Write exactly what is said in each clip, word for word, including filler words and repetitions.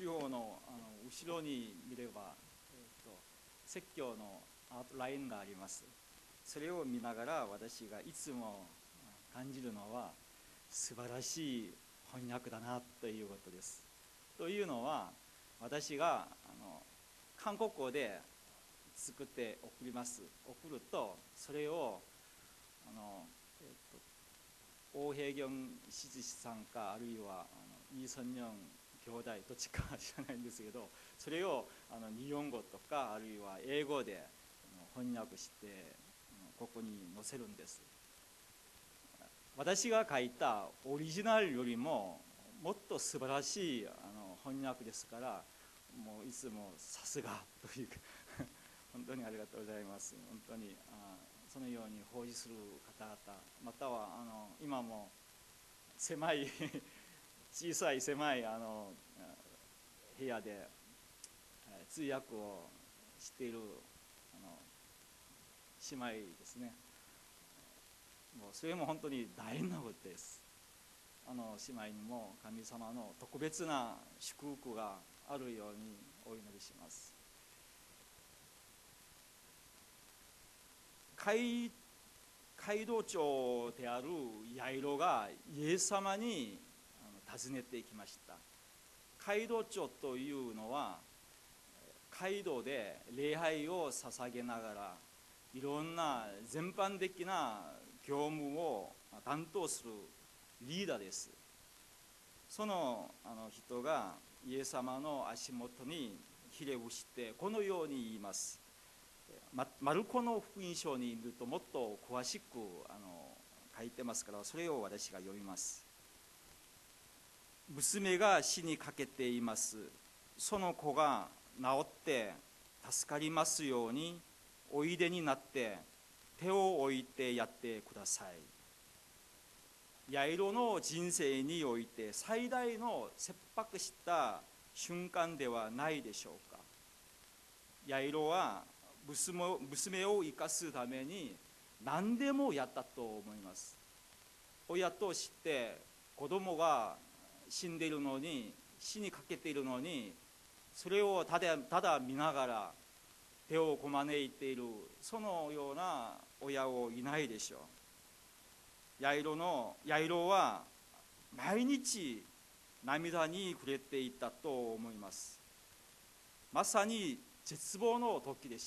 手法のあの後ろに見れば、えー、と説教のアートラインがあります。それを見ながら私がいつも感じるのは素晴らしい翻訳だなということです。というのは、私があの韓国語で作って送ります。送るとそれをあの、えー、とオー・ヘギョンしずしさんか、あるいはあのイ・ソンニョン兄弟どっちか知らないんですけど、それをあの日本語とかあるいは英語で翻訳してここに載せるんです。私が書いたオリジナルよりももっと素晴らしいあの翻訳ですから、もういつもさすがというか本当にありがとうございます。本当にあそのように奉仕する方々、またはあの今も狭い小さい狭いあの部屋で通訳をしているあの姉妹ですね。もうそれも本当に大変なことです。あの姉妹にも神様の特別な祝福があるようにお祈りします。街街道長であるヤイロがイエス様に訪ねてきました。街道長というのは街道で礼拝を捧げながらいろんな全般的な業務を担当するリーダーです。そのあの人がイエス様の足元にひれ伏してこのように言います。マルコの福音書に見るともっと詳しくあの書いてますから、それを私が読みます。娘が死にかけています。その子が治って助かりますようにおいでになって手を置いてやってください。ヤイロの人生において最大の切迫した瞬間ではないでしょうか。ヤイロは娘を生かすために何でもやったと思います。親として子供が死んでいるのに、死にかけているのに、それをただただ見ながら手をこまねいている、そのような親はいないでしょう。ヤイロのヤイロは毎日涙に暮れていたと思います。まさに絶望の時でした。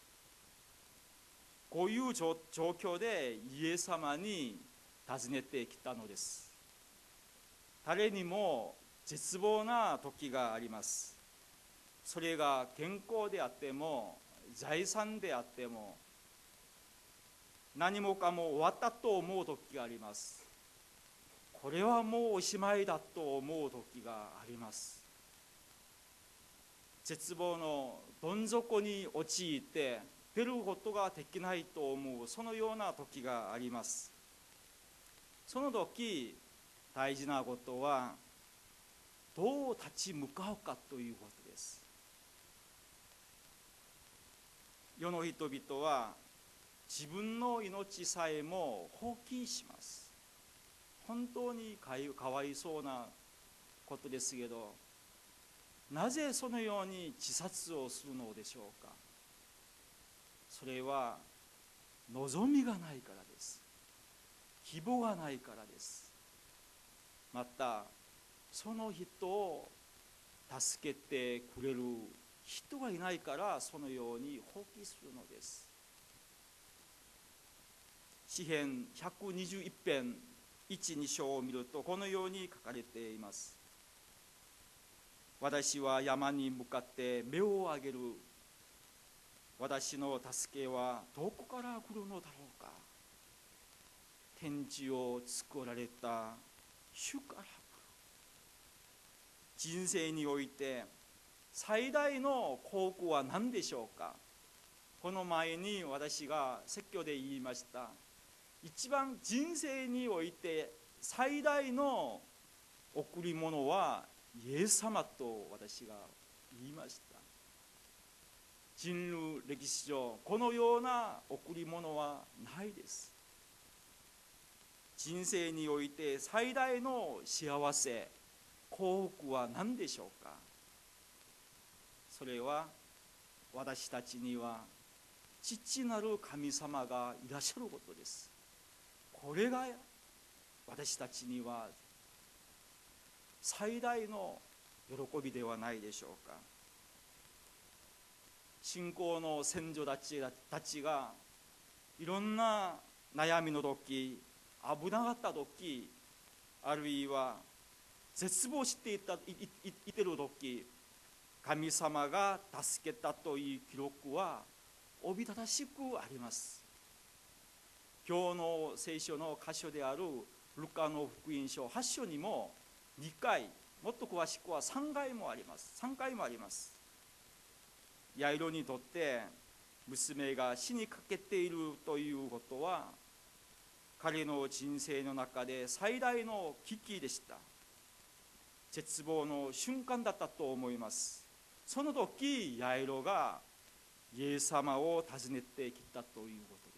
こういう状況でイエス様に訪ねてきたのです。誰にも絶望な時があります。それが健康であっても財産であっても何もかも終わったと思う時があります。これはもうおしまいだと思う時があります。絶望のどん底に陥って出ることができないと思う、そのような時があります。その時大事なことはどう立ち向かうかということです。世の人々は自分の命さえも放棄します。本当にかわいそうなことですけど、なぜそのように自殺をするのでしょうか。それは望みがないからです。希望がないからです。またその人を助けてくれる人がいないからそのように放棄するのです。詩編ひゃくにじゅういち編いち、に章を見るとこのように書かれています。私は山に向かって目を上げる。私の助けはどこから来るのだろうか。天地を作られた主から来る。人生において最大の幸福は何でしょうか。この前に私が説教で言いました。一番人生において最大の贈り物はイエス様と私が言いました。人類歴史上このような贈り物はないです。人生において最大の幸せ幸福は何でしょうか。 それは私たちには父なる神様がいらっしゃることです。これが私たちには最大の喜びではないでしょうか。信仰の先祖たちたちがいろんな悩みの時、危なかった時、あるいは絶望していたいいいてる時、神様が助けたという記録はおびただしくあります。今日の聖書の箇所であるルカの福音書はち章にもにかい、もっと詳しくはさんかいもあります。さんかいもあります。ヤイロにとって娘が死にかけているということは、彼の人生の中で最大の危機でした。絶望の瞬間だったと思います。その時、ヤイロがイエス様を訪ねてきたということです。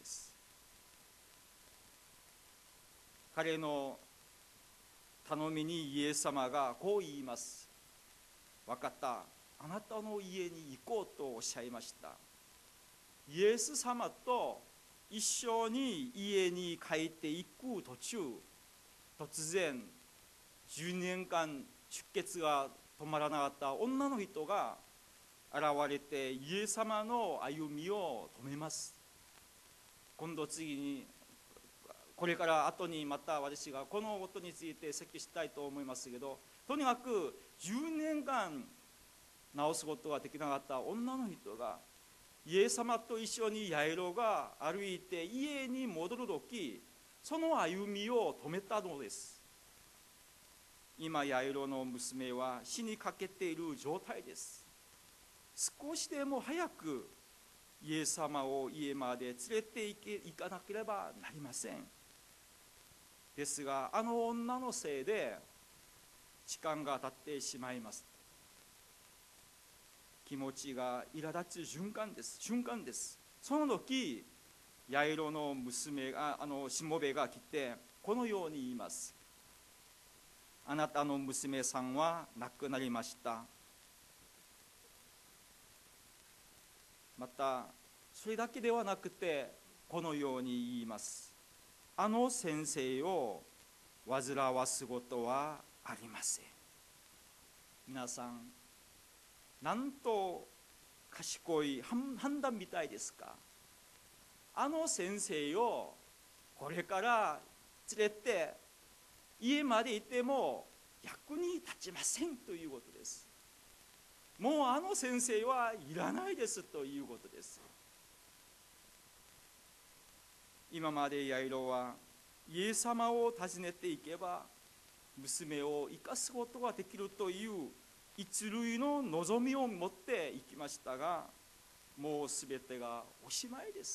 彼の頼みにイエス様がこう言います。分かった、あなたの家に行こうとおっしゃいました。イエス様と一緒に家に帰っていく途中、突然じゅうねんかん出血が止まらなかった女の人が現れて、イエス様の歩みを止めます。今度次に、これから後にまた私がこのことについて説教したいと思いますけど、とにかくじゅうねんかん治すことができなかった女の人が、イエス様と一緒にヤイロが歩いて家に戻るとき、その歩みを止めたのです。今ヤイロの娘は死にかけている状態です。少しでも早くイエス様を家まで連れて行け行かなければなりません。ですが、あの女のせいで時間が経ってしまいます。気持ちが苛立つ瞬間です。瞬間です。その時、ヤイロの娘が、あのしもべが来て、このように言います。あなたの娘さんは亡くなりました。また、それだけではなくて、このように言います。あの先生を煩わすことはありません。皆さん、なんと賢い判断みたいですか。あの先生をこれから連れて家まで行っても役に立ちませんということです。もうあの先生はいらないですということです。今までヤイロはイエス様を訪ねていけば娘を生かすことができるという一類の望みを持っていきましたが、もうすべてがおしまいです。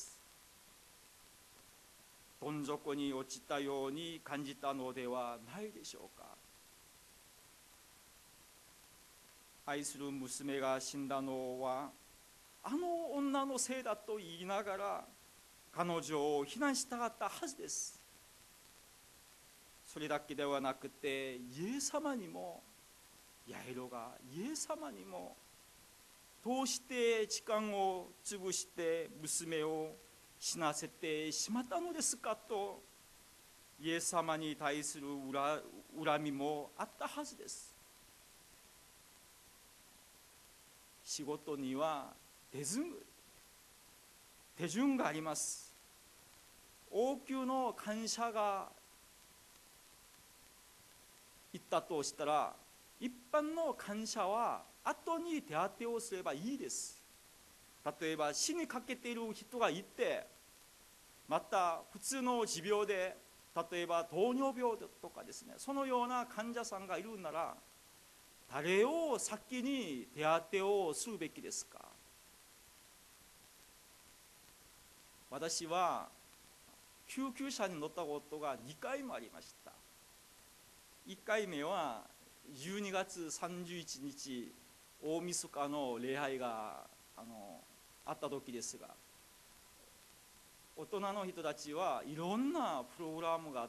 どん底に落ちたように感じたのではないでしょうか。愛する娘が死んだのはあの女のせいだと言いながら彼女を非難したかったはずです。それだけではなくて、イエス様にも、ヤイロがイエス様にもどうして時間を潰して娘を死なせてしまったのですかと、イエス様に対する恨みもあったはずです。仕事には手順、手順があります。王宮の官舎が行ったとしたら、一般の官舎は後に手当てをすればいいです。例えば死にかけている人がいて、また普通の持病で、例えば糖尿病とかですね、そのような患者さんがいるなら、誰を先に手当てをするべきですか。私は救急車に乗ったことがにかいもありました。いっかいめはじゅうにがつさんじゅういちにち、大晦日の礼拝があのあった時ですが、大人の人たちはいろんなプログラムがあって、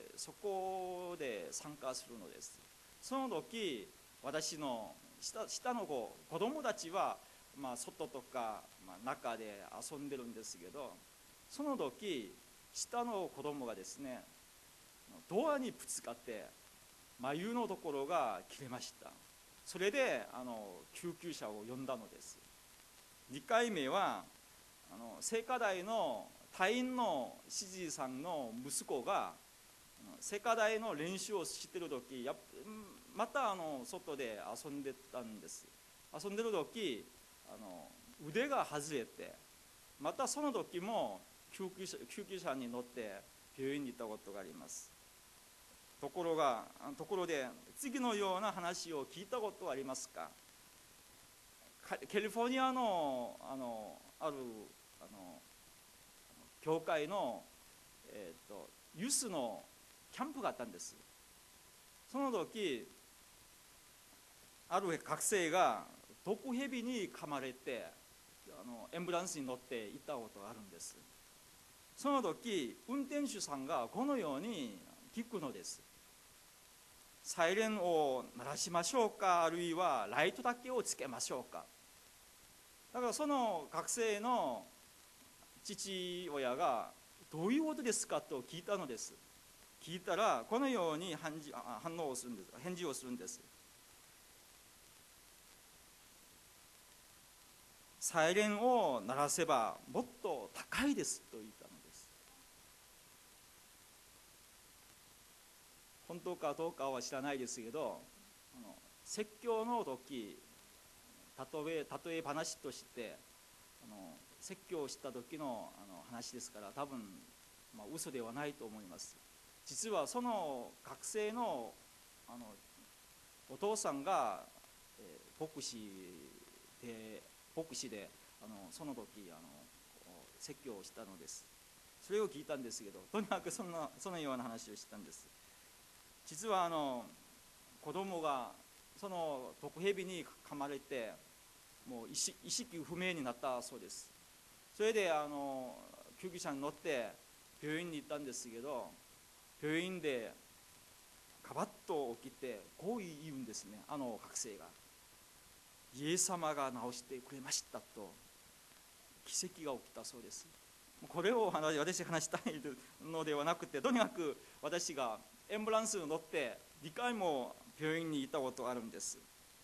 そこで参加するのです。その時、私の下下の子、子供たちはまあ、外とか、まあ、中で遊んでるんですけど、その時下の子供がですね、ドアにぶつかって眉のところが切れました。それであの救急車を呼んだのです。にかいめはあの聖火台の隊員の知事さんの息子が聖火台の練習をしている時、やまたあの外で遊んでたんです。遊んでる時あの腕が外れて、またその時も救急車、救急車に乗って病院に行ったことがあります。ところがところで次のような話を聞いたことはありますか？カリフォルニアのあのあるあの教会の、えー、とユースのキャンプがあったんです。その時ある学生が毒蛇に噛まれてあのエンブランスに乗って行ったことがあるんです。その時運転手さんがこのように聞くのです。サイレンを鳴らしましょうか、あるいはライトだけをつけましょうか。だからその学生の父親がどういうことですかと聞いたのです。聞いたらこのように反応をするんです。返事をするんです。サイレンを鳴らせばもっと高いですと言ったのです。本当かどうかは知らないですけど、あの説教の時、例え例え話としてあの説教した時のあの話ですから、多分、まあ、嘘ではないと思います。実はその学生のあのお父さんが、えー、牧師で牧師であのその時あの説教をしたのです。それを聞いたんですけど、とにかくそんなそのような話をしたんです。実はあの子供がその毒蛇に噛まれてもう意識、意識不明になったそうです。それであの救急車に乗って病院に行ったんですけど、病院でカバッと起きてこう言うんですね。あの学生がイエス様が治してくれましたと奇跡が起きたそうです。これを私話したいのではなくて、とにかく私がエンブランスに乗ってにかいも病院に行ったことがあるんです。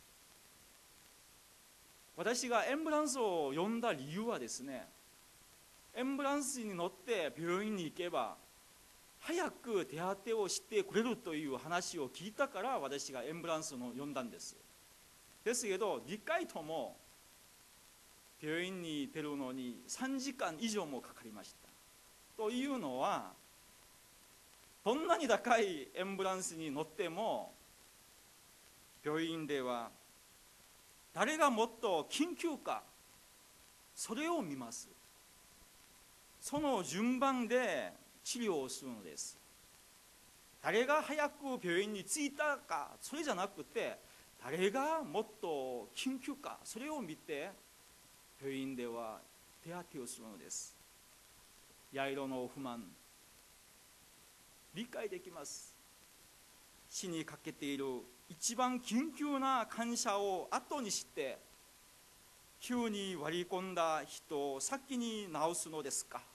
私がエンブランスを呼んだ理由はですね、エンブランスに乗って病院に行けば早く手当てをしてくれるという話を聞いたから私がエンブランスを呼んだんです。ですけどにかいとも病院に出るのにさんじかん以上もかかりました。というのは、どんなに高いエンブランスに乗っても病院では誰がもっと緊急か、それを見ます。その順番で治療をするのです。誰が早く病院に着いたか、それじゃなくて誰がもっと緊急か、それを見て病院では手当てをするのです。ヤイロの不満、理解できます。死にかけている一番緊急な患者を後にして急に割り込んだ人を先に治すのですか。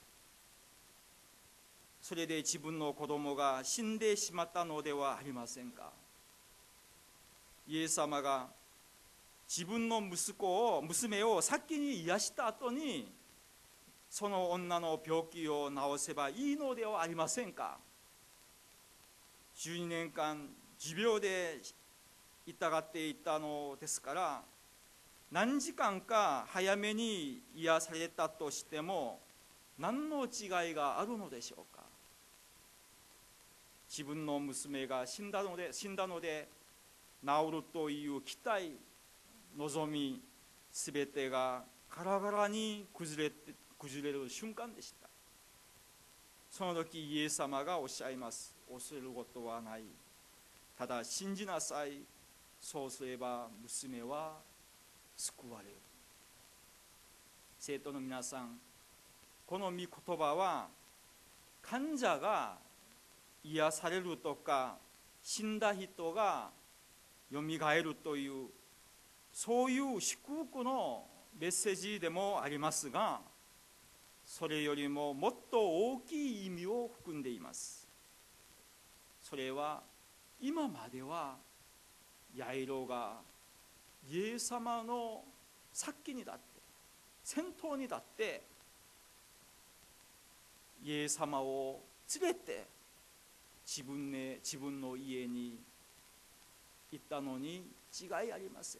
それで自分の子供が死んでしまったのではありませんか。イエス様が自分の息子を娘を先に癒した後にその女の病気を治せばいいのではありませんか。じゅうにねんかん持病で痛がっていたのですから、何時間か早めに癒されたとしても何の違いがあるのでしょうか。自分の娘が死んだので死んだので治るという期待、望み、すべてがガラガラに崩れて崩れる瞬間でした。その時イエス様がおっしゃいます。恐れることはない、ただ信じなさい、そうすれば娘は救われる。生徒の皆さん、この御言葉は患者が癒されるとか死んだ人がよみがえるというそういう祝福のメッセージでもありますが、それよりももっと大きい意味を含んでいます。それは今まではヤイロがイエス様の先に立って先頭に立ってイエス様を連れて自分ね、自分の家に行ったのに違いありません。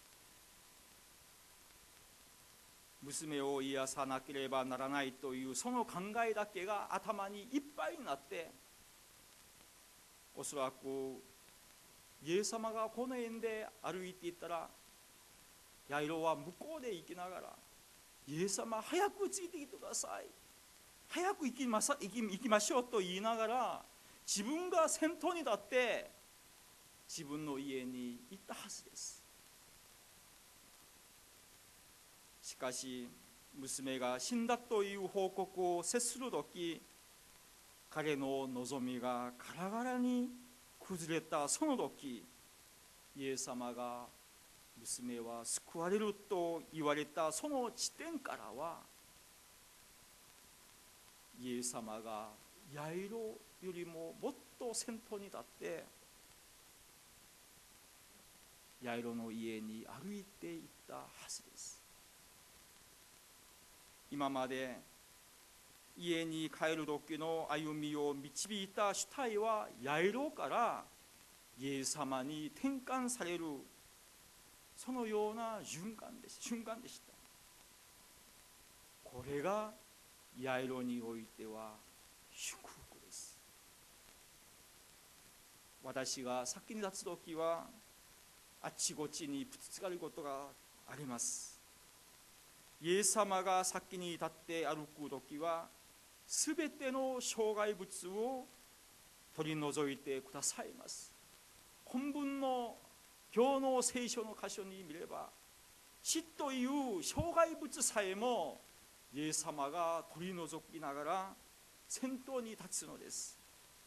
娘を癒さなければならないというその考えだけが頭にいっぱいになって、おそらくイエス様がこの辺で歩いていったら、ヤイロは向こうで行きながら、イエス様早くついてきてください、早く行きまさ、行き、行きましょうと言いながら、自分が先頭に立って自分の家に行ったはずです。しかし娘が死んだという報告を接するとき、彼の望みがガラガラに崩れたその時、イエス様が娘は救われると言われたその地点からは、イエス様がヤイロよりももっと先頭に立ってヤイロの家に歩いていったはずです。今まで家に帰る時の歩みを導いた主体はヤイロからイエス様に転換される、そのような瞬間でした。瞬間でした。これがヤイロにおいては祝福です。私が先に立つ時はあっちこっちにぶつつかることがあります。イエス様が先に立って歩く時は、すべての障害物を取り除いてくださいます。本文の今日の聖書の箇所に見れば、死という障害物さえもイエス様が取り除きながら先頭に立つのです。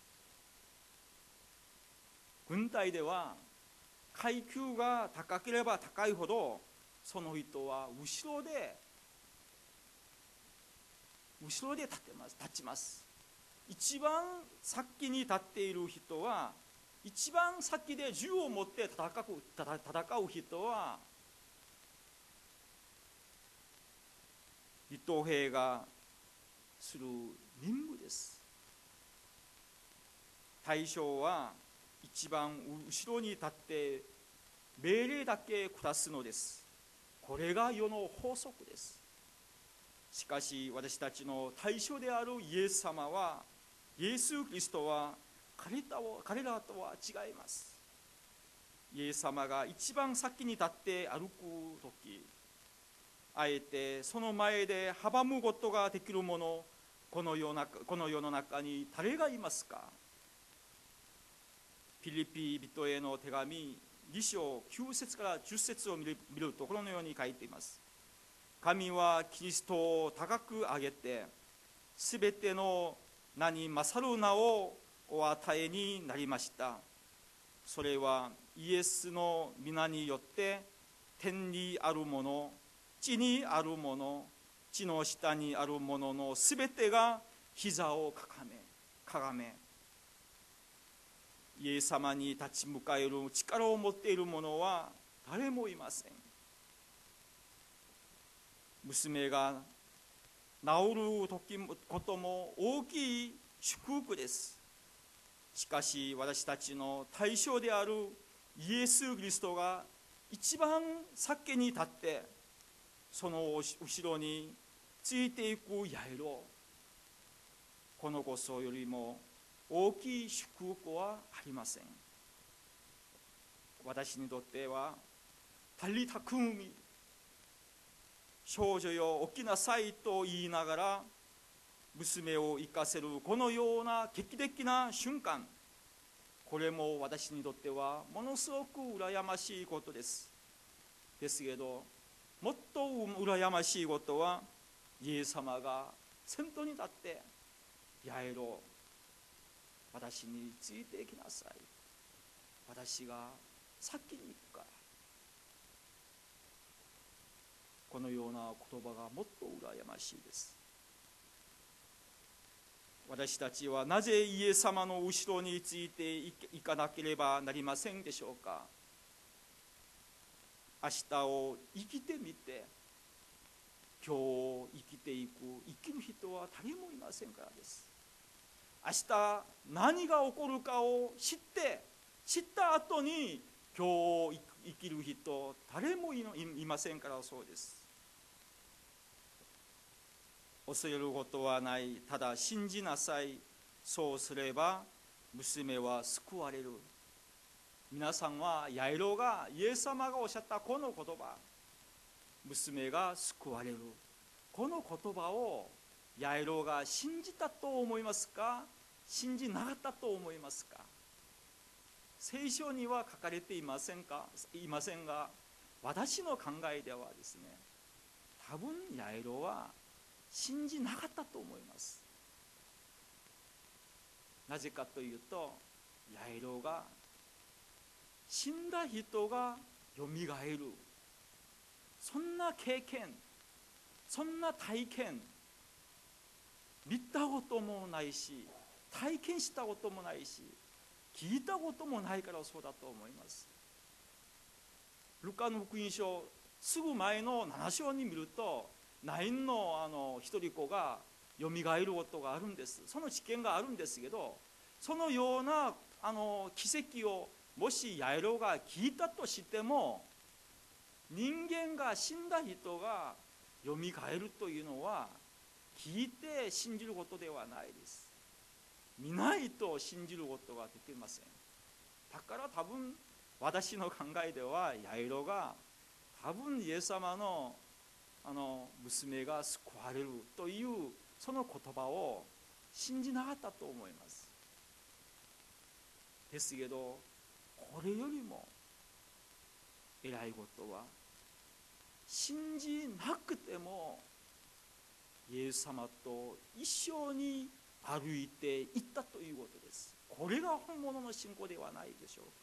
軍隊では階級が高ければ高いほど、その人は後ろで後ろで立ってます立ちます。一番先に立っている人は、一番先で銃を持って戦う、戦う人は立東兵がする任務です。大将は一番後ろに立って命令だけ下すのです。これが世の法則です。しかし私たちの対象であるイエス様は、イエス・キリストは彼らを彼らとは違います。イエス様が一番先に立って歩くとき、あえてその前で阻むことができる者、この世の中、この世の中に誰がいますか。ピリピ人への手紙に章きゅう節からじゅっ節を見る、見るとこのように書いています。神はキリストを高く上げて、すべての名に勝る名をお与えになりました。それはイエスの皆によって、天にあるもの、地にあるもの、地の下にあるもののすべてが膝をかがめ、かがめ、イエス様に立ち向かえる力を持っている者は誰もいません。娘が治る時もことも大きい祝福です。しかし私たちの対象であるイエス・キリストが一番先に立って、その後ろについていくヤイロ、このこそよりも大きい祝福はありません。私にとってはタリタクーミ、少女よ起きなさいと言いながら娘を生かせるこのような劇的な瞬間、これも私にとってはものすごく羨ましいことです。ですけど、もっと羨ましいことは、イエス様が先頭に立って、ヤイロ、私についていきなさい、私が先に行くから、 このような言葉がもっと羨ましいです。私たちはなぜイエス様の後ろについていかなければなりませんでしょうか。明日を生きてみて、今日を生きていく生きる人は誰もいませんからです。明日何が起こるかを知って知った後に今日を生きる人誰もいませんからそうです。恐れることはない、ただ信じなさい。そうすれば娘は救われる。皆さんはヤイロがイエス様がおっしゃったこの言葉、娘が救われる、この言葉をヤイロが信じたと思いますか、信じなかったと思いますか。聖書には書かれていませんか、いませんが、私の考えではですね、多分ヤイロは信じなかったと思います。なぜかというと、ヤイロが死んだ人がよみがえる、そんな経験、そんな体験見たこともないし、体験したこともないし、聞いたこともないからそうだと思います。ルカの福音書すぐ前のなな章に見ると、ナインのあの一人子がよみがえることがあるんです。その知見があるんですけど、そのようなあの奇跡をもしヤイロが聞いたとしても、人間が死んだ人がよみがえるというのは聞いて信じることではないです。見ないと信じることができません。だから多分私の考えでは、ヤイロが多分イエス様のあの娘が救われるというその言葉を信じなかったと思います。ですけど、これよりも偉いことは、信じなくてもイエス様と一緒に歩いていったということです。これが本物の信仰ではないでしょうか。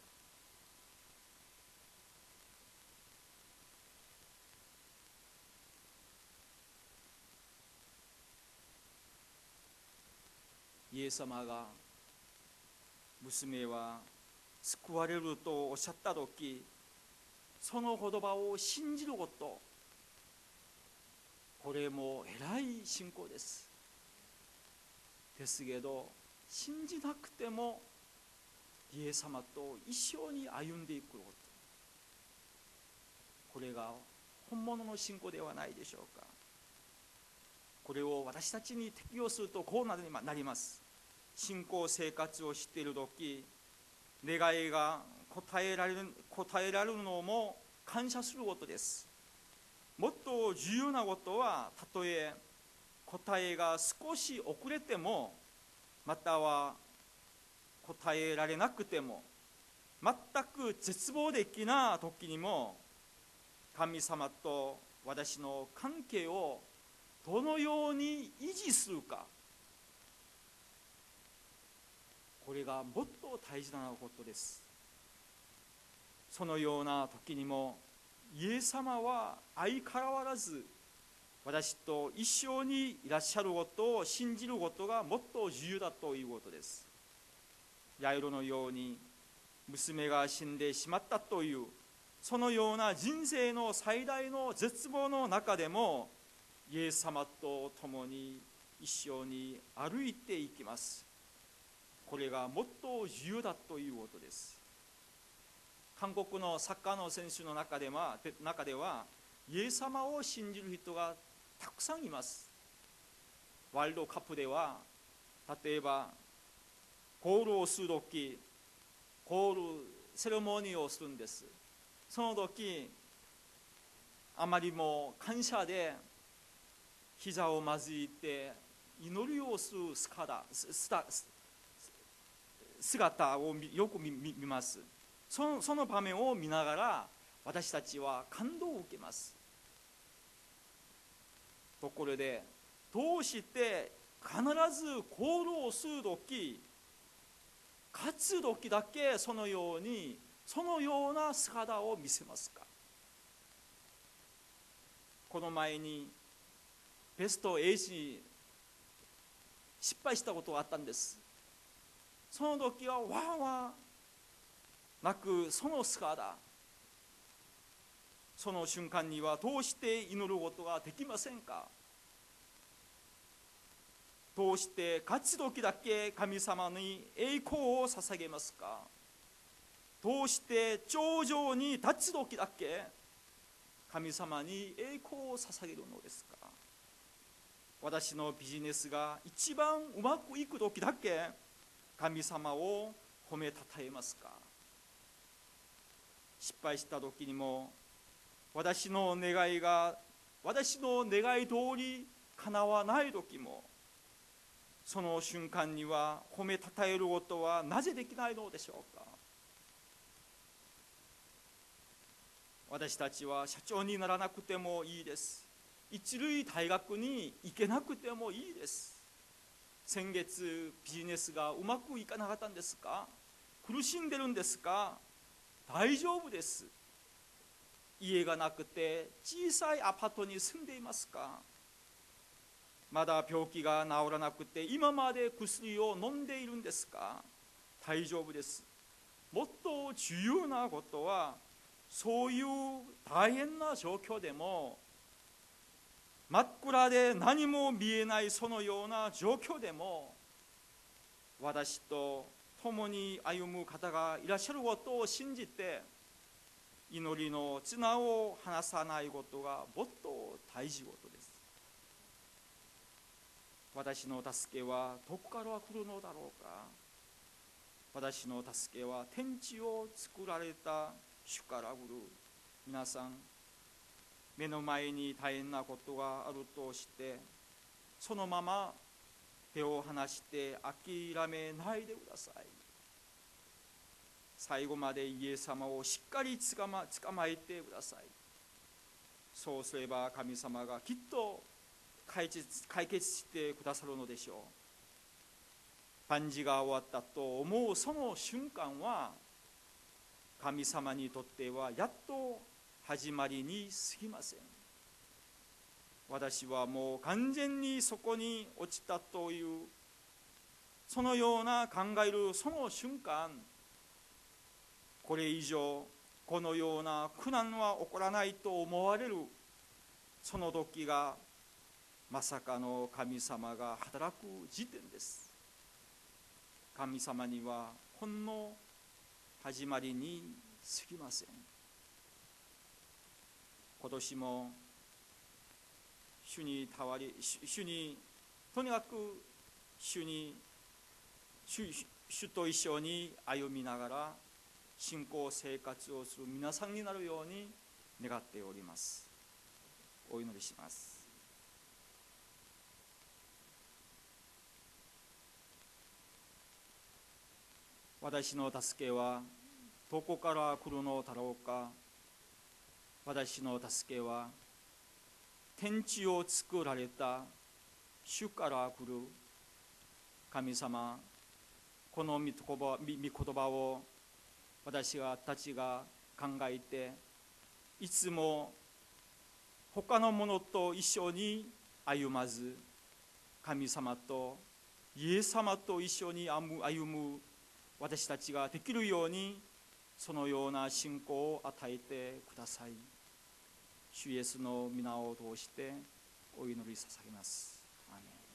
イエス様が娘は救われるとおっしゃったとき、その言葉を信じること、これも偉い信仰です。ですけど、信じなくてもイエス様と一緒に歩んでいくこと、これが本物の信仰ではないでしょうか。これを私たちに適用するとこうなります。信仰生活をしているとき、願いが答えられる、答えられるのも感謝することです。もっと重要なことは、たとえ答えが少し遅れても、または答えられなくても、全く絶望的な時にも、神様と私の関係をどのように維持するか、これがもっと大事なことです。そのような時にも、イエス様は相変わらず私と一緒にいらっしゃることを信じることがもっと重要だということです。ヤイロのように娘が死んでしまったという、そのような人生の最大の絶望の中でも、イエス様と共に一緒に歩いていきます。これがもっと重要だということです。韓国のサッカーの選手の中では、中ではイエス様を信じる人がたくさんいます。ワールドカップでは、例えばゴールをするとき、ゴールセレモニーをするんです。その時、あまりも感謝で膝をまずいて祈りをする姿をよく見ます。その、その場面を見ながら私たちは感動を受けます。ところで、どうして必ずゴールをするとき、勝つときだけそのようにそのような姿を見せますか。 この前にベストはちに失敗したことがあったんです。その時はわーわー泣くその姿、その瞬間にはどうして祈ることができませんか？どうして勝ち時だけ神様に栄光を捧げますか？どうして頂上に立つ時だけ神様に栄光を捧げるのですか？私のビジネスが一番うまくいく時だけ神様を褒めたたえますか？失敗した時にも私の願いが私の願い通り叶わない時も、その瞬間には褒めたたえることはなぜできないのでしょうか？私たちは社長にならなくてもいいです。一類大学に行けなくてもいいです。先月ビジネスがうまくいかなかったんですか？苦しんでるんですか？大丈夫です。家がなくて小さいアパートに住んでいますか？まだ病気が治らなくて今まで薬を飲んでいるんですか？大丈夫です。もっと重要なことは、そういう大変な状況でも、真っ暗で何も見えないそのような状況でも、私と共に歩む方がいらっしゃることを信じて、祈りの綱を離さないことがもっと大事事です。私の助けはどこから来るのだろうか？私の助けは天地を作られた主から来る。皆さん、目の前に大変なことがあるとして、そのまま手を離して諦めないでください。最後までイエス様をしっかりつかま、捕まえてください。そうすれば神様がきっと解決、解決してくださるのでしょう。万事が終わったと思うその瞬間は、神様にとってはやっと始まりに過ぎません。私はもう完全にそこに落ちたという、そのような考えるその瞬間、これ以上このような苦難は起こらないと思われるその時が、まさかの神様が働く時点です。神様にはほんの始まりに過ぎません。今年も主にたわり、主にとにかく主に 主, 主と一緒に歩みながら信仰生活をする皆さんになるように願っております。お祈りします。私の助けはどこから来るのだろうか。私の助けは天地を作られた主から来る。神様、この御言葉、御言葉を私たちが考えて、いつも他のものと一緒に歩まず、神様とイエス様と一緒に歩む私たちができるように、そのような信仰を与えてください。主イエスの皆を通してお祈り捧げます。アーメン。